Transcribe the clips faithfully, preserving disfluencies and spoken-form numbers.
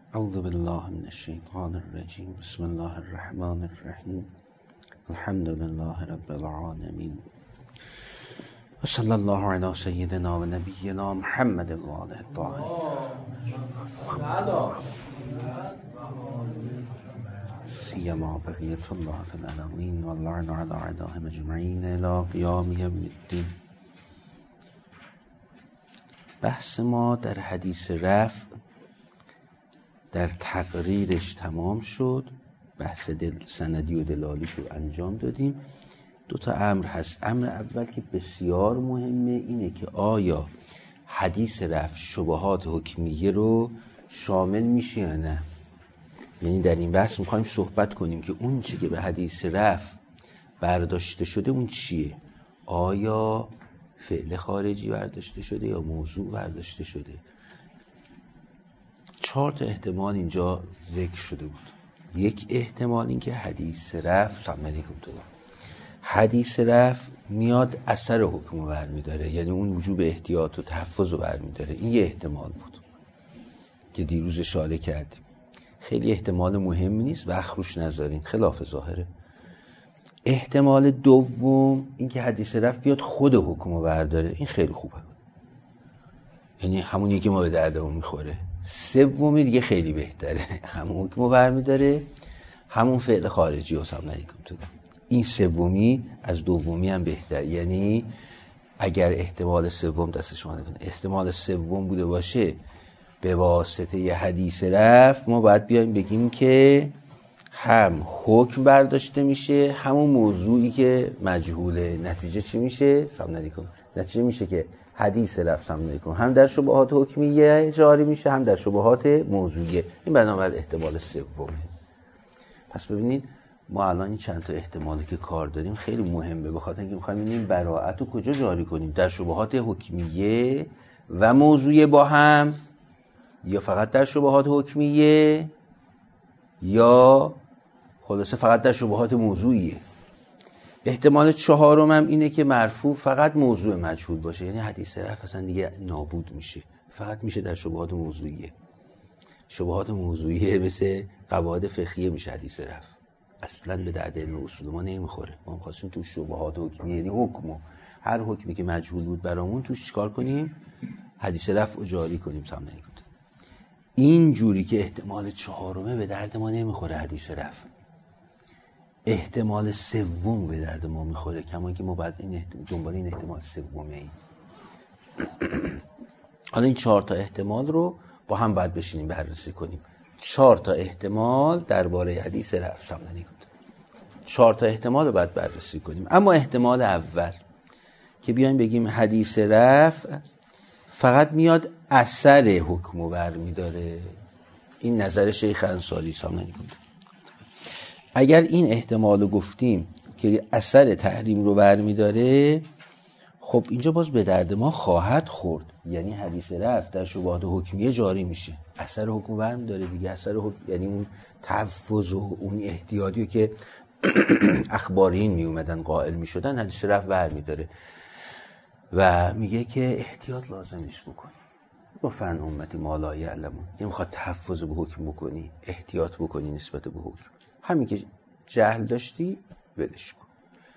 اعوذ بالله من الشیطان الرجیم. بسم الله الرحمن الرحیم. الحمد لله رب العالمین و صلی الله علی سیدنا و نبینا محمد و آله الطاهرین سیما بقیة الله فی الارضین و اللعن علی اعدائهم اجمعین الی قیام یوم الدین. بحث ما در حدیث رفع در تقریرش تمام شد. بحث دل سندی و دلالیش رو انجام دادیم. دو تا امر هست. امر اول که بسیار مهمه اینه که آیا حدیث رفع شبهات حکمیه رو شامل میشه یا نه. یعنی در این بحث میخوایم صحبت کنیم که اون چی که به حدیث رفع برداشته شده اون چیه. آیا فعل خارجی برداشته شده یا موضوع برداشته شده. چهار تا احتمال اینجا ذکر شده بود. یک احتمال این که حدیث رفع سلام علیکم تو حدیث رفع میاد اثر حکم رو برمیداره، یعنی اون وجوب احتیاط و تحفظ رو برمیداره. این یه احتمال بود که دیروز اشاره کردیم. خیلی احتمال مهمی نیست، وقت روش نذارین، خلاف ظاهره. احتمال دوم این که حدیث رفع بیاد خود حکم رو برداره. این خیلی خوبه، یعنی همونی که ما به دردمون میخوره. سومی دیگه خیلی بهتره، همون حکم رو برمیداره، همون فعل خارجی رو سلام علیکم تو. این سومی از دومی هم بهتر. یعنی اگر احتمال سوم دست شما نکنه، احتمال سوم بوده باشه به واسطه یه حدیث رفع، ما باید بیایم بگیم که هم حکم برداشته میشه، همون موضوعی که مجهوله. نتیجه چی میشه؟ سلام علیکم. نتیجه میشه که حدیث رفع سلام علیکم هم در شبهات حکمیه جاری میشه، هم در شبهات موضوعیه. این بنابراین احتمال سومه. پس ببینید ما الان این چند تا احتمالی که کار داریم خیلی مهمه، به خاطر اینکه میخوایم ببینیم براءت رو کجا جاری کنیم، در شبهات حکمیه و موضوعیه با هم، یا فقط در شبهات حکمیه، یا خلاصه فقط در شبهات موضوعیه. احتمال چهارم هم اینه که مرفوع فقط موضوع مجهول باشه، یعنی حدیث رفع اصلا دیگه نابود میشه، فقط میشه در شبهات موضوعیه. شبهات موضوعیه مثل قواعد فقهیه میشه حدیث رفع، اصلا به درد علم اصول ما نمیخوره. ما می‌خواستیم تو شبهات حکمیه، یعنی حکم هر حکمی که مجهول بود برامون توش چیکار کنیم؟ حدیث رفع رو جاری کنیم. سلام علیکم. این جوری که احتمال چهارمه به درد ما نمیخوره حدیث رفع. احتمال سوم به درد ما میخوره، کما که ما بعد این احتمال دنبال این احتمال سومه ایم. حالا این چهار تا احتمال رو با هم باید بشینیم بررسی کنیم. چهار تا احتمال درباره حدیث رفع سلام علیکم. چهار تا احتمال رو باید بررسی کنیم. اما احتمال اول که بیایم بگیم حدیث رفع فقط میاد اثر حکم رو برمیداره، این نظر شیخ انصاری سلام علیکم. اگر این احتمال رو گفتیم که اثر تحریم رو برمیداره، خب اینجا باز به درد ما خواهد خورد. یعنی حدیث رفع در شبهات حکمیه جاری میشه، اثر حکم رو برمیداره دیگه. اثر حکم یعنی اون تحفظ و اون احتیاطی که اخبارین می اومدن قائل می شدن، حدیث رفع برمیداره و میگه که احتیاط لازم نیست بکنی. گفتن امتی ما لا یعلمون، یعنی میخواد تحفظ به حکم بکنی، احتیاط بکنی نسبت به حکم. همین که جهل داشتی ولش کن،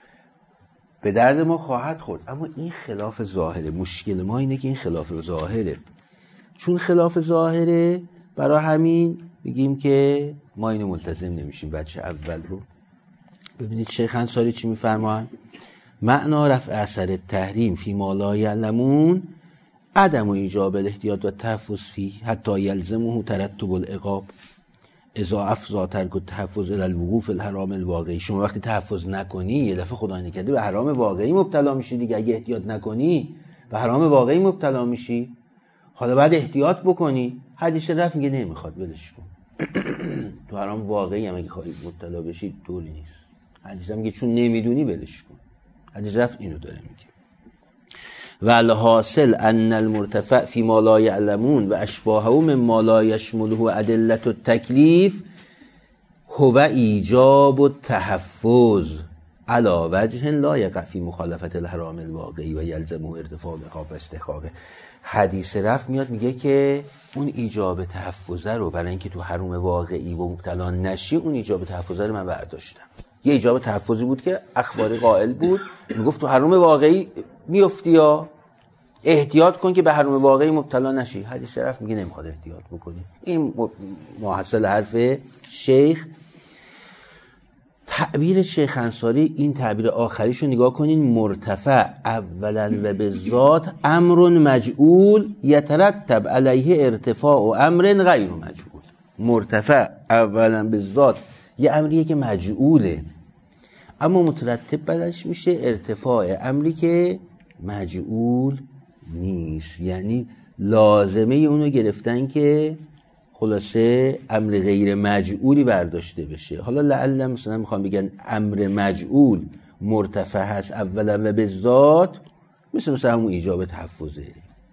به درد ما خواهد خورد. اما این خلاف ظاهره. مشکل ما اینه که این خلاف ظاهره. چون خلاف ظاهره، برای همین میگیم که ما اینو ملتزم نمیشیم. بچه اول رو ببینید شیخ انصاری چی میفرمان. معنا رفع اثر تحریم فی ما لا یعلمون عدم و ایجاب الاحتیاط و تحفظ فی حتی یلزمه ترتب العقاب اذا افضا ترک التحفظ الی الوقوع فی الحرام الواقعی. شما وقتی تحفظ نکنی یه دفعه خدای نکرده به حرام واقعی مبتلا میشی دیگه. اگه احتیاط نکنی به حرام واقعی مبتلا میشی. حالا بعد احتیاط بکنی. حدیث رفع میگه نمیخواد ولش کن. تو حرام واقعی هم اگه خواهی مبتلا بشی دوری نیست. حدیث میگه چون نمیدونی ولش کن. حدیث رفع اینو داره میگه. والحاصل ان المرتفع فی ما لا یعلمون و اشباهه مما لا یشمله ادله التکلیف هو ایجاب التحفظ علی وجه لا یقع فی مخالفت الحرام الواقعی و یلزمه ارتفاع عقاب و استحقاقه. حدیث رفع میاد میگه که اون ایجاب تحفظه رو برای اینکه تو حروم واقعی و مبتلا نشی، اون ایجاب تحفظه رو من برداشتم. یه ایجاب تحفظی بود که اخباری قائل بود میگفت تو حروم واقعی میفتی یا احتیاط کن که به حروم واقعی مبتلا نشی. حدیث رفع میگه نمیخواد احتیاط بکنی. این محصل حرف شیخ. تعبیر شیخ انصاری، این تعبیر آخریشو نگاه کنین، مرتفع اولا و به ذات امر مجعول یترتب علیه ارتفاع و امر غیر مجعول. مرتفع اولا به ذات یه امریه که مجعوله اما مترتب بعدش میشه ارتفاع امری که مجعول نیست. یعنی لازمه اونو گرفتن که خلاصه امر غیر مجعولی برداشته بشه. حالا لعل مثلا میخوام بگن امر مجعول مرتفع هست اولا و به ذات، مثل مثلا همون ایجاب تحفظه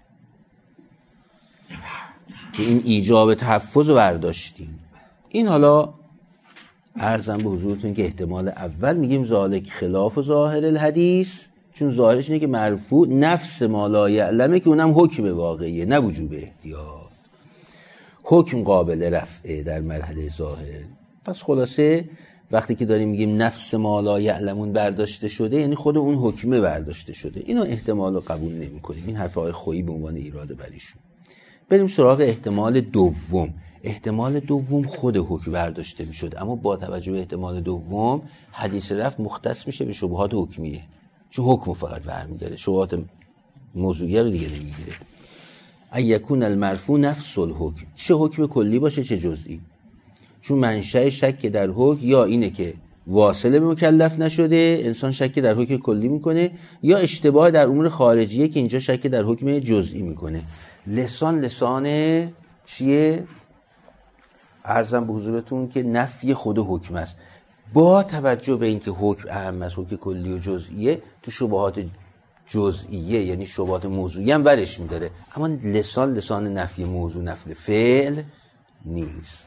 که این ایجاب تحفظ رو برداشتیم. این حالا عرضم به حضورتون که احتمال اول میگیم ذالک خلاف ظاهر الحدیث، چون ظاهرش اینه که مرفوع نفس ما لا یعلمه که اونم حکم واقعیه نه وجوب احتیاط. حکم قابل رفعه در مرحله ظاهر. پس خلاصه وقتی که داریم میگیم نفس ما لا یعلمون برداشته شده، یعنی خود اون حکمه برداشته شده. اینو احتمال رو قبول نمی کنیم. این حرف های خویی به عنوان ایراد بریشون. بریم سراغ احتمال دوم. احتمال دوم خود حکم برداشته می شد، اما با توجه به احتمال دوم حدیث رفع مختص میشه به شبهات حکمیه، چون حکم فقط برمی‌داره، شبهات موضوعیه رو دیگه نمیگیره. ایکون المرفوع نفس الحکم، چه حکم کلی باشه چه جزئی، چون منشأ شک در حکم یا اینه که واصله به مکلف نشده، انسان شک در حکم کلی میکنه، یا اشتباه در امور خارجیه که اینجا شک در حکم جزئی میکنه. لسان لسان چیه؟ عرضم به حضورتون که نفی خود حکم است، با توجه به اینکه حکم اهم است، حکم کلی و جزئیه، تو شبهات جزئیه یعنی شبهات موضوعی هم ورش میداره، اما لسان لسان نفی موضوع نفی فعل نیست.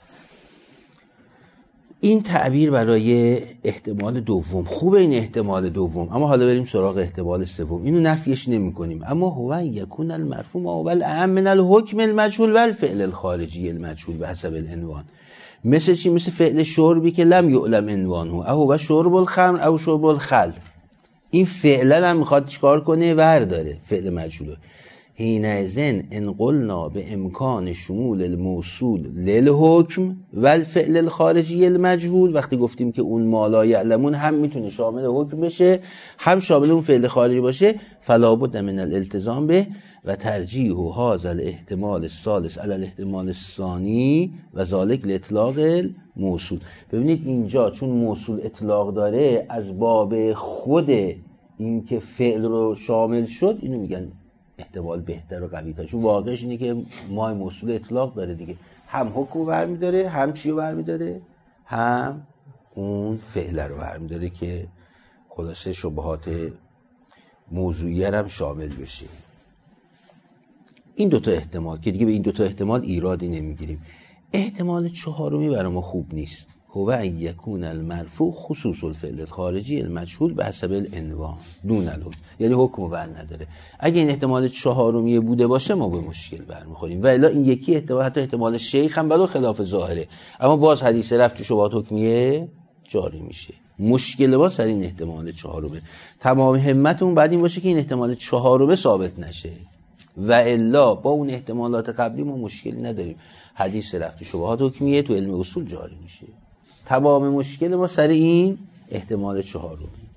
این تعبیر برای احتمال دوم خوبه. این احتمال دوم. اما حالا بریم سراغ احتمال سوم. اینو نفیش نمی کنیم، اما هو یکون المرفوع ما اول اهم من الحکم المجهول و الفعل الخارجی المجهول به حسب العنوان. مثل چی؟ مثل فعل شربی که لم یعلم عنوانه، او و شرب الخمر او شرب الخل. این فعلا هم میخواد چیکار کنه؟ ور داره فعل مجهول. حینئذ ان قلنا به امکان شمول الموصول للحکم و الفعل الخارجی المجهول، وقتی گفتیم که اون ما لا یعلمون هم میتونه شامل حکم بشه هم شامل اون فعل خارجی باشه، فلا بد من الالتزام به و ترجیح هذا الاحتمال الثالث علی الاحتمال الثانی و ذالک لاطلاق الموصول. ببینید اینجا چون موصول اطلاق داره، از باب خود این که فعل رو شامل شد، اینو میگن احتمال بهتر و قوی تر، چون واقعش اینه که ما موصول اطلاق داره دیگه، هم حکم رو برمی‌داره، هم چی رو برمی‌داره، هم اون فعل رو برمی‌داره که خلاصه شبهات موضوعیه هم شامل بشه. این دوتا احتمال که دیگه به این دوتا احتمال ایرادی نمیگیریم. احتمال چهارمی برای ما خوب نیست. هو ان یکون المرفوع خصوص الفعل الخارجی المجهول به حسب العنوان دون الحکم، یعنی حکم ور نداره. اگه این احتمال چهارمی بوده باشه ما به مشکل برمیخوریم، و الا این یکی احتمال، حتی احتمال شیخ هم بلو خلاف ظاهره، اما باز حدیث رفع تو شبهات حکمیه جاری میشه. مشکل ما سر این احتمال چهارمه. تمام همتون بعد این باشه که این احتمال چهارمه ثابت نشه، و الا با اون احتمالات قبلی ما مشکلی نداریم. حدیث رفع تو شبهات حکمیه تو علم اصول جاری میشه. تمام مشکل ما سر این احتمال چهارم.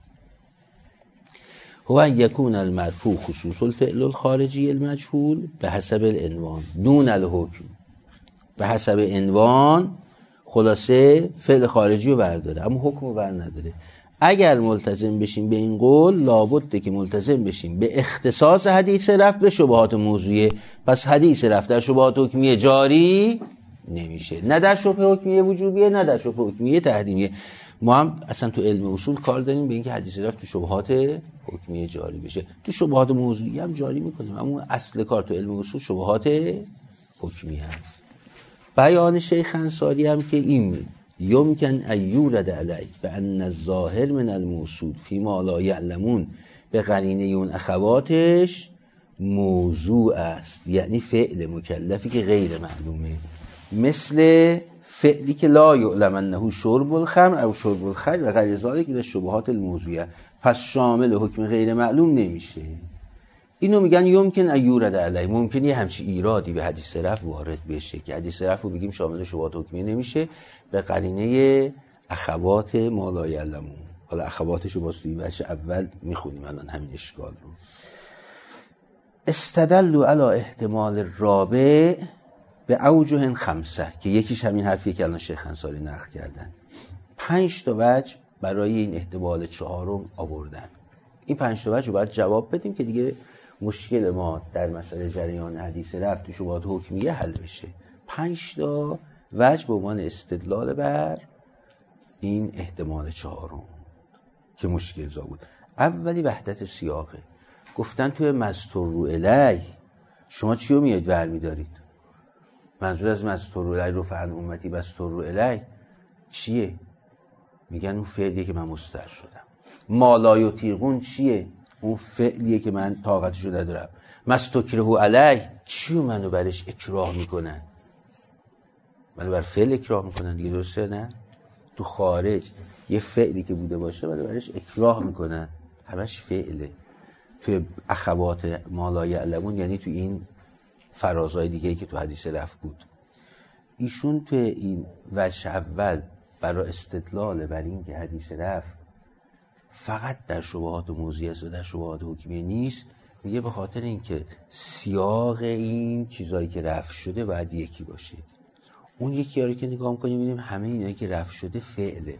هو ان یکون المرفوع خصوص الفعل الخارجی المجهول به حسب العنوان دون الحکم. به حسب عنوان خلاصه فعل خارجی رو برداره اما حکم رو بر نداره. اگر ملتزم بشیم به این قول، لابد که ملتزم بشیم به اختصاص حدیث رفع به شبهات موضوعیه. پس حدیث رفع در شبهات حکمیه جاری نمیشه، نه در شبهه حکمیه وجوبیه نه در شبهه حکمیه تحریمیه. ما هم اصلا تو علم اصول کار داریم به اینکه حدیث رفع تو شبهات حکمیه جاری بشه، تو شبهات موضوعی هم جاری میکنیم، اما اصل کار تو علم اصول شبهات حکمیه هست. بیان شیخ انصاری هم که این یمکن ایورد علی به ان الظاهر من الموصول فی ما لا یعلمون به قرینه اون اخواتش موضوع است، یعنی فعل مکلفی که غیر معلومه، مثل فعلی که لا یعلم انه شرب الخمر او شرب الخمر و غیر ذلک من الشبهات الموضوعه، پس شامل حکم غیر معلوم نمیشه. اینو میگن یمکن ایورد علی، ممکنه یه همچی ایرادی به حدیث رفع وارد بشه که حدیث رفع رو بگیم شامل شبهات حکمی نمیشه به قرینه اخوات ما لا یعلمون. حالا اخواتش رو باز توی بچه اول میخونیم الان همین اشکال رو. استدلوا علی احتمال الرابع به اوجه خمسه که یکیش همین حرفیه که الان شیخ انصاری نقل کردن. پنج تا وجه برای این احتمال چهارم آوردن. این پنج تا وجه رو باید جواب بدیم که دیگه مشکل ما در مسئله جریان حدیث رفع تو شبهات حکمیه حل بشه. پنج تا وجه به عنوان استدلال بر این احتمال چهارم که مشکل زا بود. اولی وحدت سیاقه. گفتن توی مستور الیه شما چی رو میاد برمیدارید؟ منظور از مستور الیه رفعن امتی مستور الیه چیه؟ میگن اون فعلیه که من مستر شدم. ما لا یطیقون چیه؟ اون فعلیه که من طاقتشو ندارم. مستکره علیه چیو منو برش اکراه میکنن؟ منو بر فعل اکراه میکنن دیگه، درسته نه؟ تو خارج یه فعلی که بوده باشه منو برش اکراه میکنن، همش فعله. توی اخوات ما لا یعلمون یعنی تو این فرازهای دیگه که تو حدیث رفع بود. ایشون توی این وجه اول برای استدلال بر این که حدیث رفع فقط در شبهات موضوعی است و در شبهات حکمی نیست، میگه به خاطر اینکه سیاق این چیزایی که رفع شده باید یکی باشه. اون یکی رو که نگاه می‌کنیم می‌بینیم همه اینایی که رفع شده فعله،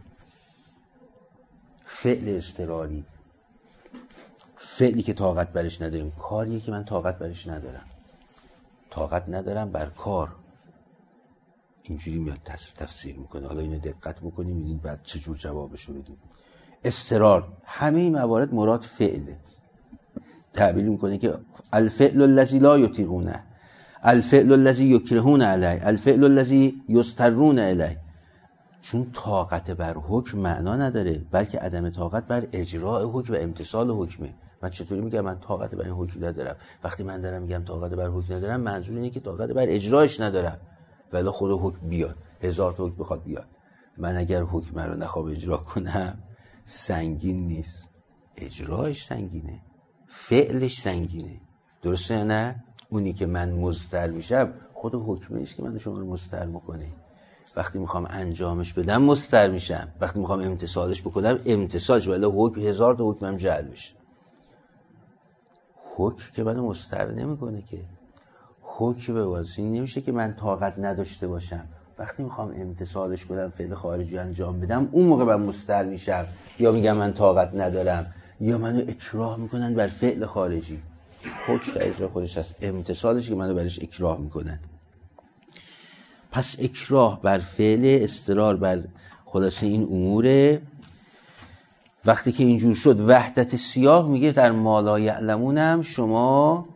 فعل اضطراری، فعلی که طاقت برش نداریم، کاریه که من طاقت برش ندارم، طاقت ندارم بر کار. اینجوری میاد تفسیر میکنه. حالا اینو دقت بکنیم ببینید بعد چجور جوابشو بدیم. اضطرار، همه این موارد مراد فعله. تعبیر میکنه که الفعل الذی لا یطیقونه، الفعل الذی یکرهون علیه، الفعل الذی یضطرون الیه. چون طاقت بر حکم معنا نداره، بلکه عدم طاقت بر اجراء حکم و امتثال حکمه. من چطوری میگم من طاقت بر این حکم ندارم؟ وقتی من دارم میگم طاقت بر حکم ندارم، منظور اینه که طاقت بر اجراش ندارم. ولی خود حکم بیاد، هزار تا حکم بخواد بیاد، من اگر حکم رو نخوام اجرا کنم سنگین نیست، اجراش سنگینه، فعلش سنگینه، درسته نه؟ اونی که من مضطر میشم خود حکمش که من شما رو مضطر میکنه. وقتی میخوام انجامش بدم مضطر میشم، وقتی میخوام امتثالش بکنم امتثالش، ولی حکم هزار تا حکمم جعل بشه. حکم که منو مضطر نمیکنه که، حکم به واسطه نمیشه که من طاقت نداشته باشم. وقتی میخوام امتثالش کنم، فعل خارجی انجام بدم، اون موقع من مضطر میشم، یا میگم من طاقت ندارم، یا منو اکراه میکنن بر فعل خارجی. حکم در اجرا خودش هست، امتثالش که منو برش اکراه میکنن. پس اکراه بر فعل، اضطرار بر خلاصه این اموره. وقتی که اینجور شد وحدت سیاق میگه در ما لا یعلمون هم شما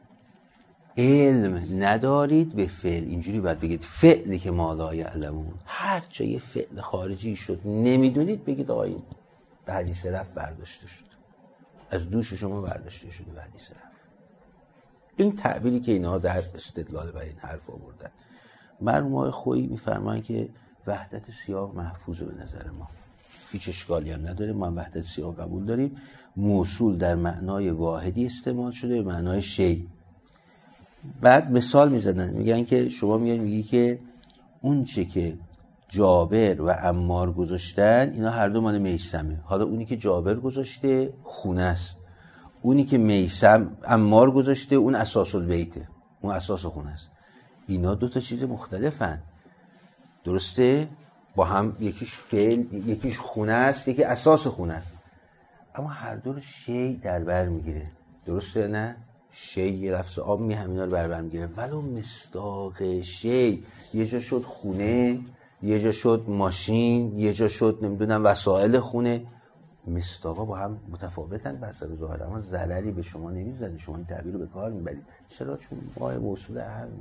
علم ندارید به فعل. اینجوری باید بگید فعلی که ما لا یعلمون، هر جای فعل خارجی شد نمیدونید بگید آقا این به حدیث رفع برداشته شد، از دوش شما برداشته شده به حدیث رفع. این تعبیری که اینها در استدلال بر این حرف آوردن. مرحوم خویی میفرمایند که وحدت سیاق محفوظه به نظر ما، هیچ اشکالی هم نداره، ما وحدت سیاق قبول داریم. موصول در معنای واحدی استعمال شده، به معنای شی. بعد مثال میزنن، میگن که شما میگن میگی که اون چه که جابر و عمار گذاشتن اینا هر دو مال میثمه. حالا اونی که جابر گذاشته خونه است، اونی که میثم عمار گذاشته اون اساس البیته، اون اساس خونه است. اینا دو تا چیز مختلفن، درسته؟ با هم یکیش فعل، یکیش خونه است، یکی اساس خونه است، اما هر دو رو شی در بر میگیره، درسته نه؟ شی یه لفظ عامی همینا رو بربر میگیره، ولو مصداق شی یه جا شد خونه، یه جا شد ماشین، یه جا شد نمیدونم وسایل خونه. مصداقا با هم متفاوتن به حسب ظاهر، اما ضرری به شما نمیزنه، شما این تعبیر رو به کار میبرید. چرا؟ چون ماه موصول اهمه.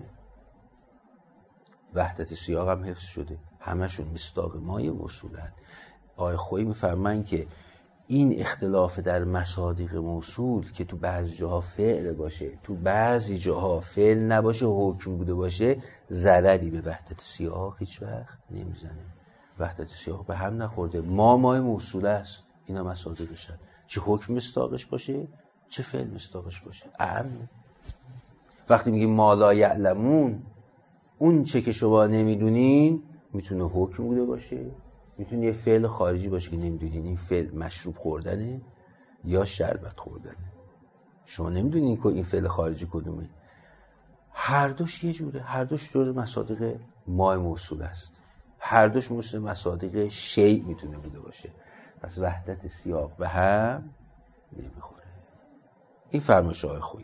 وحدت سیاق هم حفظ شده، همشون مصداق مای موصولن. آقای خویی میفرمایند که این اختلاف در مصادیق موصول که تو بعضی جاها فعل باشه، تو بعضی جاها فعل نباشه، حکم بوده باشه، ضرری به وحدت سیاق هیچ وقت نمیزنه. وحدت سیاق به هم نخورده. ما مای موصول است، اینا مصادیقشن، چه حکم مصداقش باشه چه فعل مصداقش باشه. اهم وقتی میگیم ما لا یعلمون، اون چه که شما نمیدونین میتونه حکم بوده باشه، میتونه یه فعل خارجی باشه که نمیدونین این فعل مشروب خوردنه یا شربت خوردنه. شما نمیدونین که این فعل خارجی کدومه. هر دوش یه جوره، هر دوش جور مصادیق مای موصول است، هر دوش مثل مصادیق شیء میتونه بوده باشه. پس وحدت سیاق به هم نمیخوره. این فرمایش آقای خویی.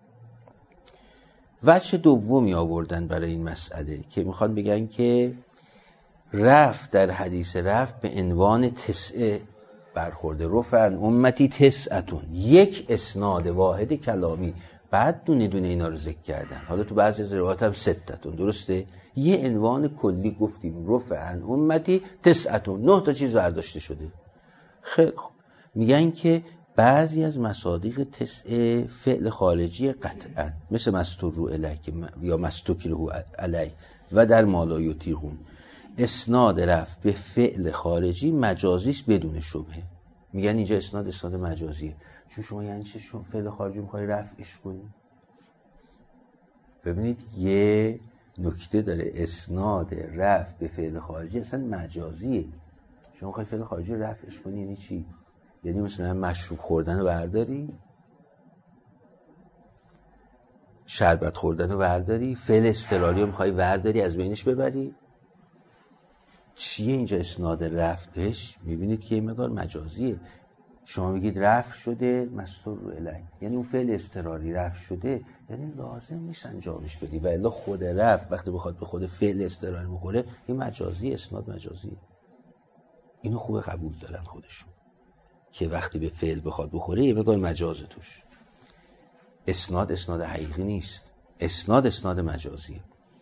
وجه دومی آوردن برای این مسئله که میخوان بگن که رفع در حدیث رفع به عنوان تسعه برخورده. رفع عن امتی تسعتون، یک اسناد واحد کلامی، بعد دونه دونه اینا رو ذکر کردن. حالا تو بعضی از روایات هم ستتون، درسته؟ یه عنوان کلی گفتیم رفع عن امتی تسعتون، نه تا چیز برداشته شده. خیلی خوب. میگن که بعضی از مصادیق تسعه فعل خارجی قطعا، مثل مستور رو الیه یا مستوکر رو الیه و در مالا یطیقون، اسناد رفع به فعل خارجی مجازیست بدون شبهه. میگن اینجا اسناد اسناد مجازیه. چون شما یعنی چه شما فعل خارجی میخوای رفعش کنی؟ ببینید یه نکته داره، اسناد رفع به فعل خارجی اصلا مجازیه. شما میخوای فعل خارجی رفعش کنی یعنی چی؟ یعنی مثلا مشروب خوردن رو برداری، شربت خوردن رو برداری، فعل اضطراری رو میخوای برداری از بینش ببری. چیه اینجا اسناد رفعش؟ میبینید که این مقدار مجازیه. شما میگید رفع شده مستور رو الیه، یعنی اون فعل اضطراری رفع شده، یعنی لازم نیست انجامش بدی. و الا خود رفع وقتی بخواد به خود فعل اضطراری بخوره این مجازی، اسناد مجازیه. اینو خوب قبول دارن خودشون که وقتی به فعل بخواد بخوره یه مقدار مجاز توش. اسناد اسناد حقیقی نیست، اسناد اسناد مجازیه.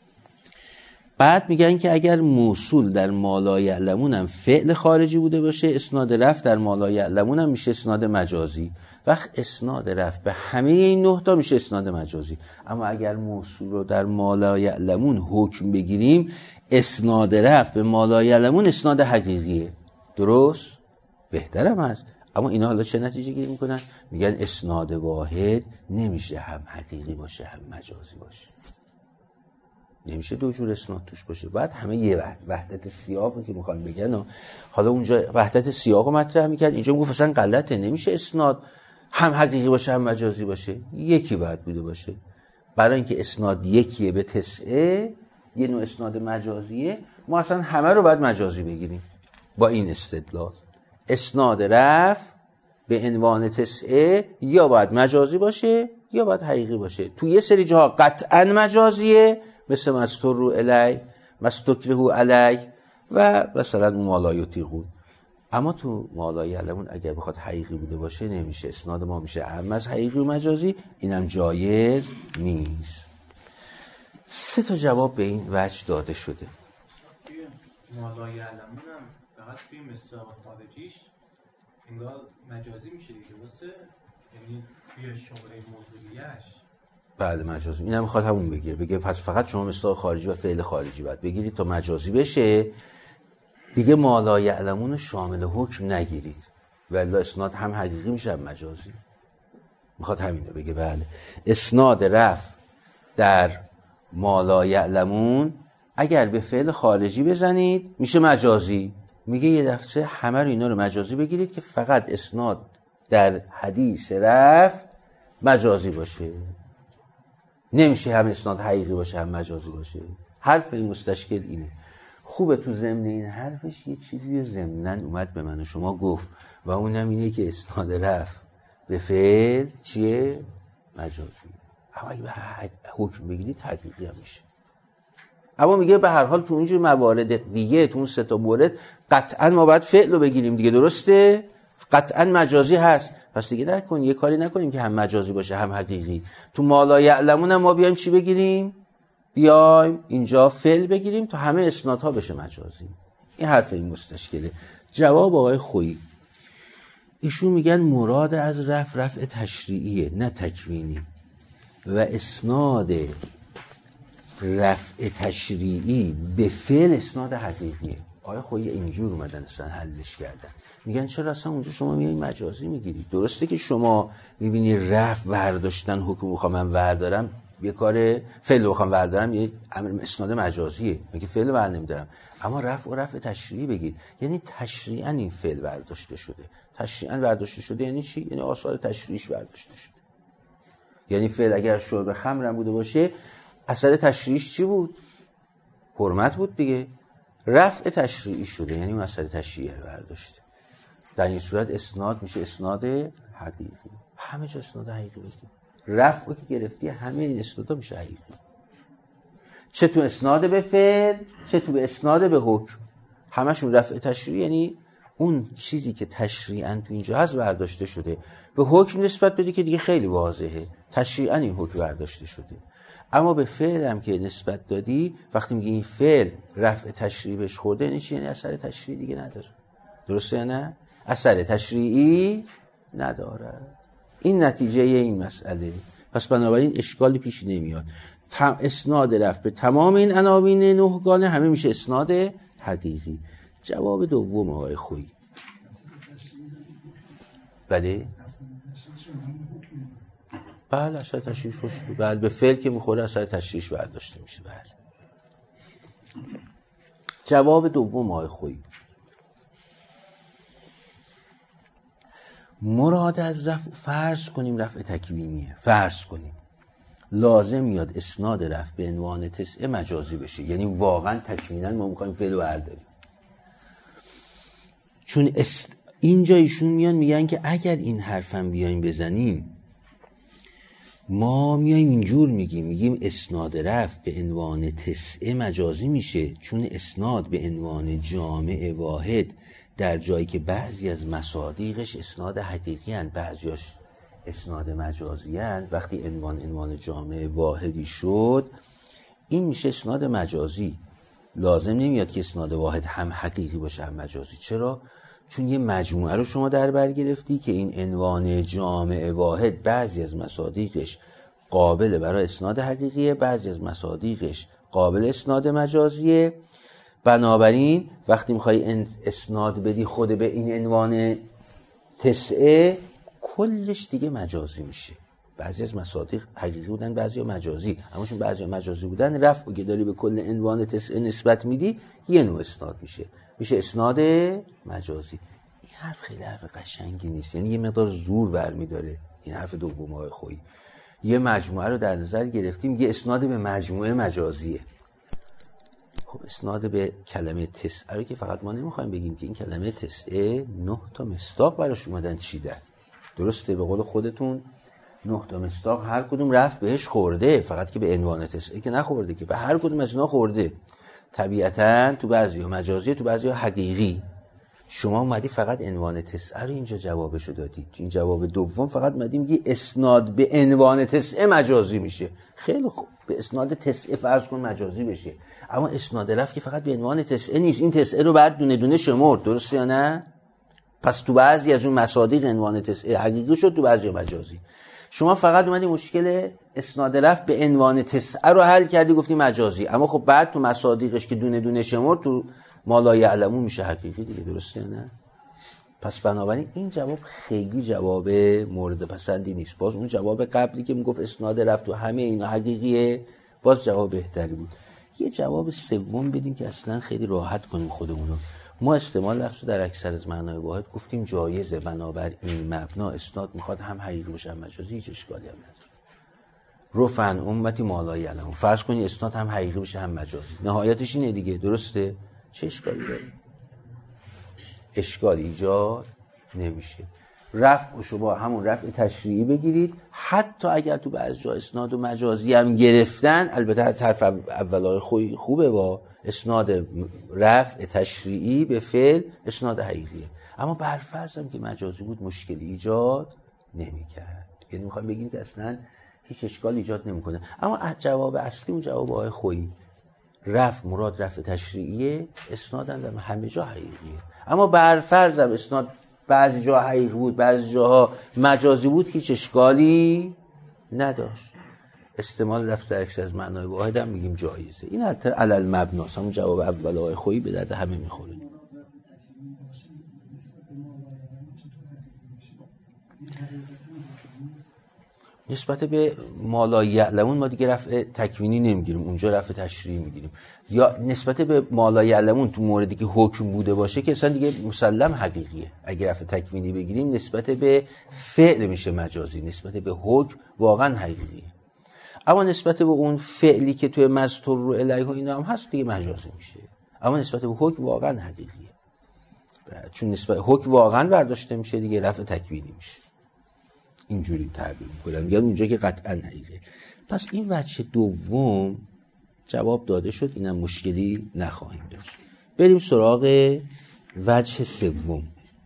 بعد میگن که اگر موصول در ما لا یعلمون هم فعل خارجی بوده باشه، اسناد رفع در ما لا یعلمون هم میشه اسناد مجازی. وقت اسناد رفع به همه این نه تا میشه اسناد مجازی. اما اگر موصول رو در ما لا یعلمون حکم بگیریم، اسناد رفع به ما لا یعلمون اسناد حقیقیه. درست؟ بهترم هست. اما اینا حالا چه نتیجه گیری میکنن؟ میگن اسناد واحد نمیشه هم حقیقی باشه هم مجازی باشه. نمیشه دو جور اسناد توش باشه. بعد همه یه وحدت سیاقی که میخوان بگن. حالا اونجا وحدت سیاق رو مطرح میکرد، اینجا میگفت اصلا غلطه، نمیشه اسناد هم حقیقی باشه هم مجازی باشه، یکی باید بوده باشه. برای اینکه اسناد یکیه به تسعه، یه نوع اسناد مجازیه، ما اصلا همه رو باید مجازی بگیریم. با این استدلال اسناد رفع به عنوان تسعه یا باید مجازی باشه یا باید حقیقی باشه. تو یه سری جاها قطعا مجازیه، مثل مستور رو الی، مستکره علی و مثلا ما لا یطیقون. اما تو ما لا یعلمون اگر بخواد حقیقی بوده باشه نمیشه، اسناد ما میشه هم از حقیقی و مجازی، اینم جایز نیست. سه تا جواب به این وجه داده شده. ما لا یعلمون هم فقط توی مصداق خارجیش انگار مجازی میشه دیگه، درسته؟ یعنی توی شماره موضوعیش بله مجازی. این هم میخواد همون بگیره، بگه پس فقط شما مصداق خارجی و فعل خارجی باید بگیرید تا مجازی بشه، دیگه ما لا یعلمون شامل حکم نگیرید و الا اسناد هم حقیقی میشه هم مجازی. میخواد همین رو بگه. بله اسناد رفع در ما لا یعلمون اگر به فعل خارجی بزنید میشه مجازی. میگه یه دفعه همه رو اینا رو مجازی بگیرید که فقط اسناد در حدیث رفع مجازی باشه، نمیشه هم اسناد حقیقی باشه هم مجازی باشه. حرف این مستشکل اینه. خوبه تو ضمن این حرفش یه چیزی ضمناً اومد به من و شما گفت و اونم اینه که اسناد رفع به فعل چیه؟ مجازی. اما اگه به حکم بگیرید حقیقی هم میشه. اما میگه به هر حال تو اینجور موارد دیگه، تو اون سه تا مورد قطعا ما باید فعل رو بگیریم دیگه، درسته؟ قطعا مجازی هست، پس دیگه نکن یه کاری نکنیم که هم مجازی باشه هم حقیقی. تو ما لا یعلمون ما بیایم چی بگیریم؟ بیایم اینجا فعل بگیریم تا همه اسنادها بشه مجازی. این حرف این مستشکله. جواب آقای خویی، ایشون میگن مراد از رفع رفع تشریعیه نه تکوینی و اسناد رفع تشریعی به فعل اسناد حقیقیه. آیا خویی اینجور اومدن اصلا حلش کردن، میگن چرا اصلا اونجا شما میای مجازی میگیری؟ درسته که شما میبینی رفع ورداشتن حکم بخوام من وردارم یه کار، فعل بخوام وردارم یه امر اسناد مجازیه، میگه فعل ور نمیدارم، اما رفع و رفع تشریعی بگیر، یعنی تشریعاً این فعل برداشته شده. تشریعاً برداشته شده یعنی چی؟ یعنی آثار تشریعیش برداشته شده. یعنی فعل اگر شرب خمر هم بوده باشه اثر تشریعیش چی بود؟ حرمت بود دیگه. رفع تشریعی شده یعنی اون اثر تشریعی رو برداشته. در این صورت اسناد میشه اسناد حقیقی. همه جا اسناد حقیقی بود. رفع رو که گرفتی همه این اسنادا میشه حقیقی. چه تو اسناد به فعل چه تو به اسناد به حکم، همشون رفع تشریعی، یعنی اون چیزی که تشریعاً تو اینجا هست برداشته شده، به حکم نسبت بدی که دیگه خیلی واضحه، تشریعاً این حکم برداشته شده. اما به فعل هم که نسبت دادی، وقتی میگی این فعل رفع تشریعی بهش خورده یعنی چی؟ یعنی اثر تشریعی دیگه نداره. درسته یا نه؟ اثر تشریعی نداره. این نتیجه این مسئله. پس بنابراین اشکالی پیش نمیاد. اسناد رفع به تمام این عناوین نهگانه همه میشه اسناد حقیقی. جواب دوم آقای خویی. بله؟ بله اثر تشریعش خوش. بله به فعل که میخوره اثر تشریعش برداشته میشه. بله. جواب دوم آقای خویی. مراد از رفع، فرض کنیم رفع تکوینیه، فرض کنیم لازم میاد اسناد رفع به عنوان تسعه مجازی بشه، یعنی واقعا تکوینا ما میخوایم فعل رو برداریم. چون است... اینجا ایشون میان میگن که اگر این حرفم بیایم بزنیم ما میایم اینجور میگیم میگیم اسناد رفع به عنوان تسعه مجازی میشه، چون اسناد به عنوان جامع واحد در جایی که بعضی از مصادیقش اسناد حقیقی هستند بعضیاش اسناد مجازی هستند، وقتی عنوان عنوان جامع واحدی شد این میشه اسناد مجازی. لازم نمیاد که اسناد واحد هم حقیقی باشه هم مجازی. چرا؟ چون یه مجموعه رو شما در بر گرفتی که این عنوان جامع واحد بعضی از مصادیقش قابل برای اسناد حقیقیه، بعضی از مصادیقش قابل اسناد مجازیه. بنابراین وقتی میخوای اسناد بدی خود به این عنوان تسعه کلش دیگه مجازی میشه. بعضی از مصادیق حقیقی بودن بعضی ها مجازی، اما چون بعضی ها مجازی بودن رفع که داری به کل عنوان تسعه نسبت میدی یه نوع اسناد میشه، میشه اسناد مجازی. این حرف خیلی حرف قشنگی نیست، یعنی یه مقدار زور برمیداره این حرف دوم آقای خویی. یه مجموعه رو در نظر گرفتیم یه اسناد به مجموعه مجازیه. خب اسناد به کلمه تسعه رو که فقط ما نمیخوایم بگیم که این کلمه تسعه نه تا مصداق براش اومدن چیدن. درسته؟ به قول خودتون نه تا مصداق هر کدوم رفع بهش خورده، فقط که به عنوان تسعه که نخورده، که به هر کدوم از اینا خورده. طبیعتاً تو بعضی‌ها مجازی تو بعضی‌ها حقیقی. شما اومدی فقط عنوان تسعه رو اینجا جوابشو دادید. تو این جواب دوم فقط اومدی میگی اسناد به عنوان تسعه مجازی میشه. خیلی خوب، به اسناد تسعه فرض کن مجازی بشه، اما اسناد رفع که فقط به عنوان تسعه نیست، این تسعه رو بعد دونه دونه شمرد. درسته یا نه؟ پس تو بعضی از اون مصادیق عنوان تسعه حقیقی شد، تو بعضی مجازی. شما فقط اومدی مشکل اسناد رفع به عنوان تسعه رو حل کردی گفتی مجازی، اما خب بعد تو مصادیقش که دونه دونه شمرد تو ما لا یعلمون میشه حقیقی دیگه. درسته یا نه؟ پس بنابراین این جواب خیلی جواب مورد پسندی نیست. باز اون جواب قبلی که میگفت اسناد رفع تو همه اینا حقیقیه باز جواب بهتری بود. یه جواب سوم بدیم که اصلا خیلی راحت کنیم خودمون رو. ما استعمال لفظ در اکثر از معنای واحد گفتیم جایزه، بنابر این مبنا اسناد میخواد هم حقیقی باشه هم مجازی، هیچ اشکالی هم نداره. رفعن امتی ما لا یعلمون، فرض کنی اسناد هم حقیقی باشه هم مجازی، نهایتش اینه دیگه. درسته؟ چه اشکالی داره؟ اشکال ایجاد نمیشه. رفع و شما همون رفع تشریعی بگیرید، حتی اگر تو بعض جا اسناد و مجازی هم گرفتن، البته طرف اولای خوی خوبه با اسناد رفع تشریعی به فعل اسناد حقیقیه، اما برفرض هم که مجازی بود مشکلی ایجاد نمیکرد. یعنی میخوایم بگیم که اصلا هیچ اشکال ایجاد نمیکنه. اما جواب اصلی اون جواب آقای خویی، رفع مراد رفع تشریعیه، اسناد هم همه جا حقیقیه. اما برفرض هم اسناد بعضی جا حقیقی بود بعضی جاها مجازی بود، هیچ اشکالی نداشت. استعمال لفظ در عکس از معنای واحد هم میگیم جایزه. این حتی علل مبناست، همون جواب اول آقای خویی به درد همه میخوره. نسبت به ما لا یعلمون ما دیگه رفع تکوینی نمیگیریم، اونجا رفع تشریعی میگیریم. یا نسبت به ما لا یعلمون تو موردی که حکم بوده باشه که اصلا دیگه مسلم حقیقیه. اگه رفع تکوینی بگیریم نسبت به فعل میشه مجازی، نسبت به حکم واقعا حقیقیه. اما نسبت به اون فعلی که توی مذکور رو الیه و اینا هم هست دیگه مجازی میشه. اما نسبت به حکم واقعا حقیقیه. چون نسبت حکم واقعا برداشته میشه دیگه رفع تکوینی میشه. اینجوری تعبیر میکنم، میگن اونجا که قطعا حقیقه. پس این وجه دوم جواب داده شد، اینم مشکلی نخواهیم داشت. بریم سراغ وجه سوم.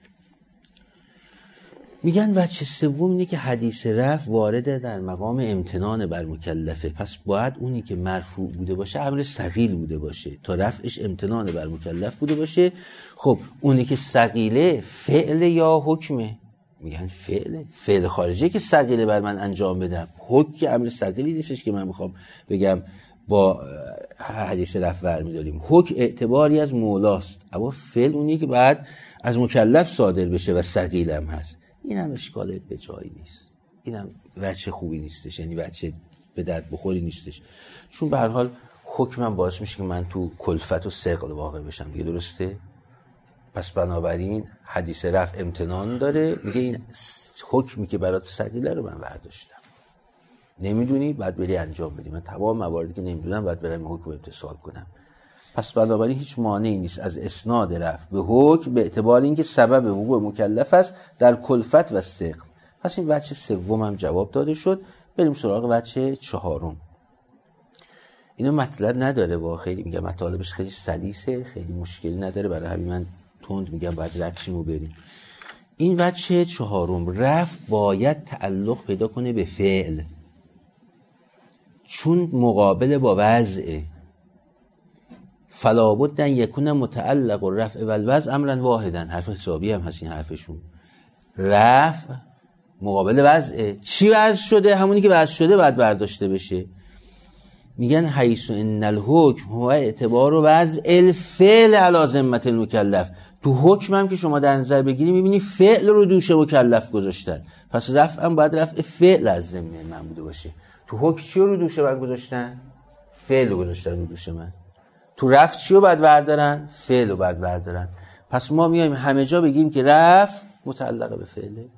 میگن وجه سوم اینه که حدیث رفع وارده در مقام امتنان بر مکلفه، پس باید اونی که مرفوع بوده باشه امر ثقیل بوده باشه تا رفعش امتنان بر مکلف بوده باشه. خب اونی که ثقیله فعل یا حکمه؟ میگن فعل فعل خارجی که ثقیله بر من انجام بدم. حکم که امر ثقیلی نیستش که من میخوام بگم با حدیث رفع برمی‌داریم. حکم اعتباری از مولاست، اما فعل اونیه که بعد از مکلف صادر بشه و ثقیل هم هست. این هم اشکال به جایی نیست، این هم وجه خوبی نیستش، یعنی وجه به درد بخوری نیستش. چون به هر حال حکمم باعث میشه که من تو کلفت و ثقل واقع بشم دیگه، درسته؟ پس بنابراین حدیث رفع امتنان داره، میگه این حکمی که برات ثقیله رو من برداشتم، نمیدونی بعد بری انجام بدی. من تمام مواردی که نمیدونم بعد برم این حکم امتثال کنم. پس بنابراین هیچ مانعی نیست از اسناد رفع به حکم به اعتبار اینکه سبب وقوع مکلف است در کلفت و ثقل. پس این وجه سوم هم جواب داده شد. بریم سراغ وجه چهارم. اینو مطلب نداره، با خیلی میگم مطالبش خیلی سلیسه، خیلی مشکلی نداره، برای همین من تند میگم بعد رکشیمو بریم. این وجه چهارم، رفع باید تعلق پیدا کنه به فعل چون مقابل با وضعه. فلا بد ان یکون متعلق الرفع والوضع امرا واحدا. حرف حسابی هم هست این حرفشون. رفع مقابل وضعه. چی وضع شده؟ همونی که وضع شده باید برداشته بشه. میگن حیث ان الحکم هو اعتبار وضع الفعل علی ذمه المکلف. تو حکم هم که شما در نظر بگیری میبینی فعل رو دوش مکلف گذاشتن، پس رفع هم باید رفع فعل از ذمه من بوده باشه. تو حکم چی رو دوش من گذاشتن؟ فعل رو گذاشتن رو دوش من. تو رفع چی رو باید بردارن؟ فعل رو باید بردارن. پس ما میایم همه جا بگیم که رفع متعلق به فعله.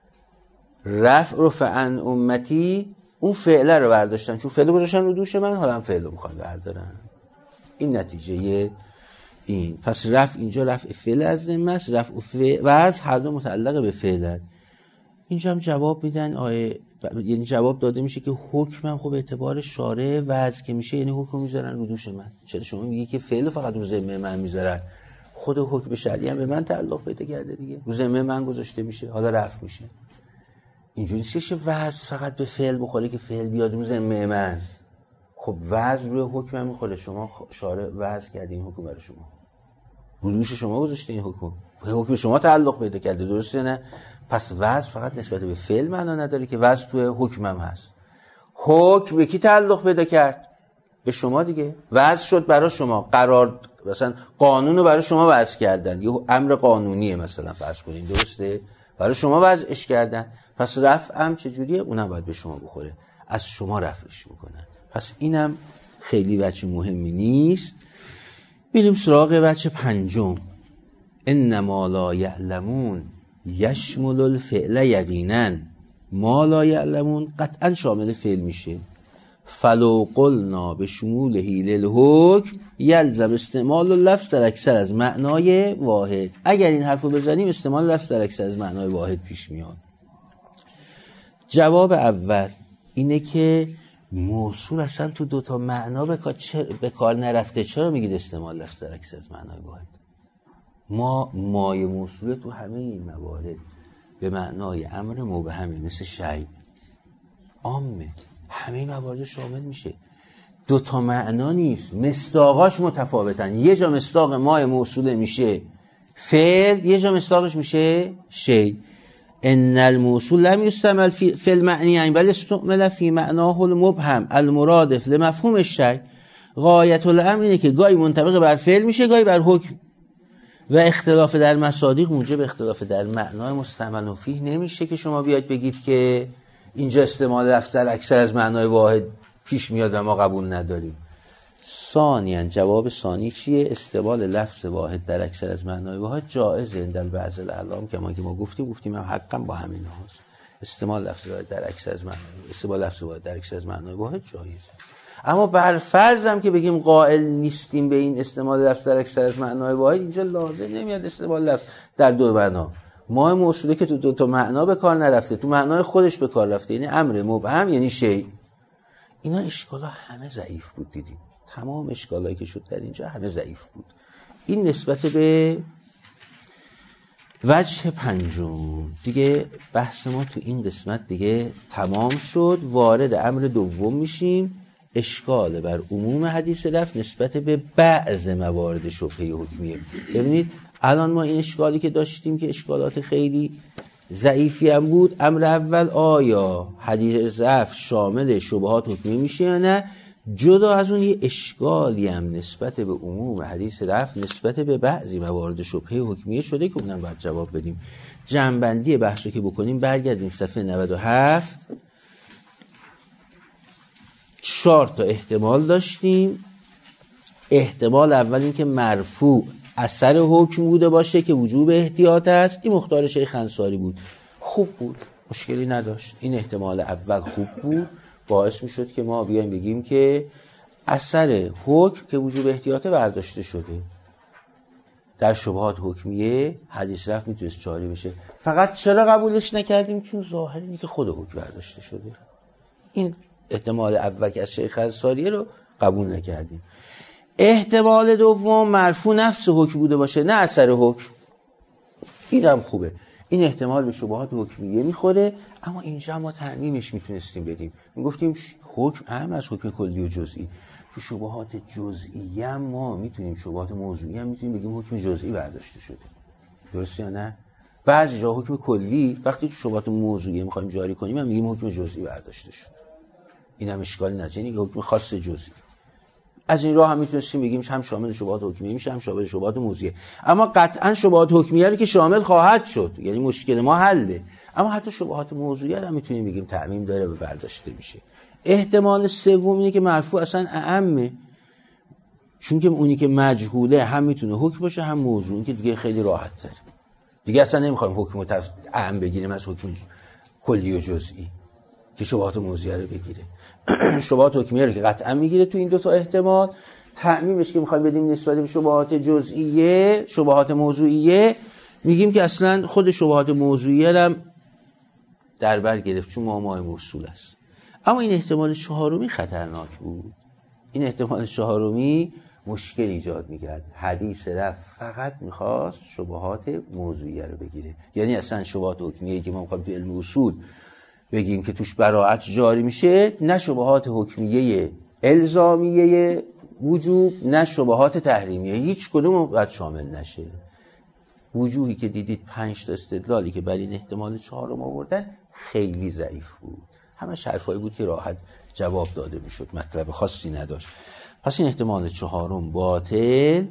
رفع رفع عن امتی، اون فعله رو برداشتن چون فعل گذاشتن رو دوش من، حالا هم فعل رو میخوان بردارن. این نتیجه این. پس رفع اینجا رفع فعل از ذمه است، رفع فعل و از هر دو متعلق به فعلن. اینجا هم جواب میدن آیه، یعنی جواب داده میشه که حکمم خب اعتبار شارع وضع که میشه، یعنی حکم میذارن رو دوش من. چرا شما میگی که فعل فقط رو ذمه من میذارن؟ خود حکم شرعی هم به من تعلق پیدا کرده دیگه، رو ذمه من گذاشته میشه، حالا رفع میشه. اینجوری نیستش وضع فقط به فعل بخوره که فعل بیاد رو ذمه من. خب وضع روی حکم هم میخوره، شما شارع وضع کردین حکم برای شما، رو دوش شما گذاشته این حکم، به حکم شما تعلق پیدا کرده، درسته نه؟ پس وضع فقط نسبت به فعل معنا نداره که وضع توی حکمم هست. حکم به کی تعلق پیدا کرد؟ به شما دیگه. وضع شد برای شما، قرار مثلا قانون رو برای شما وضع کردن، یه امر قانونیه مثلا فرض کنین، درسته؟ برای شما وضعش کردن. پس رفع هم چجوریه؟ اونم باید به شما بخوره، از شما رفعش میکنن. پس اینم خیلی وجه مهمی نیست. بریم سراغ وجه پنجم. انما لا یعلمون یشمل الفعل یقینا. ما لا یعلمون قطعا شامل فعل میشه. فلو قلنا به شموله للحکم یلزم استعمال اللفظ در اکثر از معنای واحد. اگر این حرفو بزنیم استعمال لفظ در اکثر از معنای واحد پیش میاد. جواب اول اینه که موصول اصلا تو دوتا معنا به کار نرفته. چرا میگید استعمال لفظ در اکثر از معنای واحد؟ ما مای موصوله تو همه این موارد به معنای امر مبهمه، مثل شی عامه، همه موارد شامل میشه. دوتا معنا نیست، مصداقاش متفاوتن. یه جا مصداق مای موصوله میشه فعل یه جا مصداقش میشه شی. ان الموصول لم یستعمل فی فی المعنیین بل استعمل فی معناه المبهم المرادف لمفهوم الشی. غایت الامر اینه که گاهی منطبق بر فعل میشه گاهی بر حکم و اختلاف در مصادیق موجب اختلاف در معنای مستعمل فیه نمیشه که شما بیاید بگید که اینجا استعمال لفظ در اکثر از معنای واحد پیش میاد و ما قبول نداریم. ثانیاً جواب ثانی چیه؟ استعمال لفظ واحد در اکثر از معنای واحد جایزه در بعض الاعلام که ما که ما گفتیم گفتیم هم حقا با همین لحاظ استعمال لفظ واحد در اکثر از معنای استعمال لفظ واحد در اکثر از معنای واحد جایزه. اما بر فرضم که بگیم قائل نیستیم به این استعمال لفظ در اکثر از معنای واحد، اینجا لازم نمیاد استعمال لفظ در دو معنا. ما موصوله که تو دو تا معنا به کار نرفته، تو معنای خودش به کار رفته، یعنی امر مبهم یعنی شی. اینا اشکالا همه ضعیف بود. دیدیم تمام اشکالایی که شد در اینجا همه ضعیف بود. این نسبت به وجه پنجم. دیگه بحث ما تو این قسمت دیگه تمام شد. وارد امر دوم میشیم. اشکال بر عموم حدیث رفع نسبت به بعض موارد شبهه حکمیه. ببینید الان ما این اشکالی که داشتیم که اشکالات خیلی ضعیفی هم بود، امر اول آیا حدیث رفع شامل شبهات حکمیه میشه یا نه؟ جدا از اون یه اشکالی هم نسبت به عموم حدیث رفع نسبت به بعضی موارد شبهه حکمیه شده که اونم باید جواب بدیم. جمع‌بندی بحثو که بکنیم برگردیم صفحه نود و هفت. چهار تا احتمال داشتیم. احتمال اول این که مرفوع اثر حکم بوده باشه که وجوب احتیاط است. این مختار شیخ انصاری بود، خوب بود، مشکلی نداشت. این احتمال اول خوب بود، باعث می شد که ما بیایم بگیم که اثر حکم که وجوب احتیاط برداشته شده. در شبهات حکمیه حدیث رفع میتونست جاری بشه. فقط چرا قبولش نکردیم؟ چون ظاهر اینه که خود حکم برداشته شده. این احتمال اول که از شیخ انصاریه رو قبول نکردیم. احتمال دوم مرفوع نفس حکم بوده باشه نه اثر حکم. این هم خوبه. این احتمال به شبهات حکمیه میخوره، اما اینجا ما تعمیمش میتونستیم بدیم. میگفتیم حکم اهم از حکم کلی و جزئی. تو شبهات جزئی هم ما میتونیم شبهات موضوعی هم میتونیم بگیم حکم جزئی برداشته شده. درست یا نه؟ بعضی جا حکم کلی وقتی تو شبهات موضوعی میخوایم جاری کنیم هم میگیم حکم جزئی برداشته شده. این هم اشکالی نداره، یعنی حکم خاص جزئی. از این راه هم میتونستیم بگیم هم شامل شبهات حکمیه میشه هم شامل شبهات موضوعیه. اما قطعا شبهات حکمیه رو که شامل خواهد شد، یعنی مشکل ما حله. اما حتی شبهات موضوعیه رو هم میتونیم بگیم تعمیم داره و برداشته میشه. احتمال سوم اینه که مرفوع اصلا اعمه، چون که اونی که مجهوله هم میتونه حکم باشه هم موضوع. این که دیگه خیلی راحت تره. دیگه اصلا نمیخوایم حکم اعم بگیریم از حکم کلی و جزئی که شبهات موضوعیه رو بگیره. شبهات حکمیه رو که قطعا میگیره تو این دو تا احتمال. تعمیمش که میخوایم بدیم نسبت به شبهات جزئیه شبهات موضوعیه، میگیم که اصلا خود شبهات موضوعیه هم در بر گرفت چون معمای موصول است. اما این احتمال چهارمی خطرناک بود. این احتمال چهارمی مشکل ایجاد میکرد. حدیث رفع فقط میخواست شبهات موضوعیه رو بگیره، یعنی اصلا شبهات حکمیه که ما میخوایم تو علم اصول بگیم که توش براءت جاری میشه، نه شبهات حکمیه الزامیه وجوب نه شبهات تحریمیه، هیچ کدوم باید شامل نشه. وجوهی که دیدید پنج تا استدلالی که بر این احتمال چهارم آوردن خیلی ضعیف بود. همه حرفایی بود که راحت جواب داده میشد، مطلب خاصی نداشت. پس این احتمال چهارم باطل.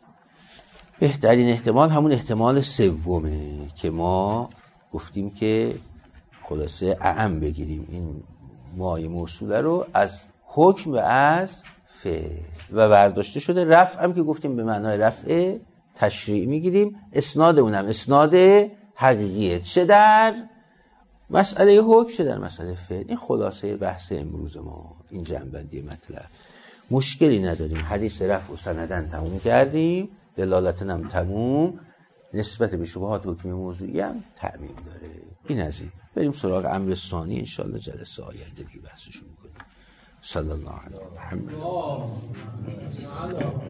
بهترین احتمال همون احتمال سومه که ما گفتیم که خلاصه اعم بگیریم این مایه موصوله رو از حکم و از فعل و برداشته شده. رفع هم که گفتیم به معنای رفع تشریع میگیریم. اسناد اونم اسناد حقیقیه، چه در مسئله حکم چه در مسئله فعل. این خلاصه بحث امروز ما، این جنبندی مطلب. مشکلی نداریم. حدیث رفع و سندن تموم کردیم، دلالتن هم تموم، نسبت به شبهات حکمی موضوعی هم تعمیم داره. این از این. بریم سراغ امر ثانی، انشاءالله جلسه آینده دیگه بحثشو میکنیم. صلی الله علیه و محمد.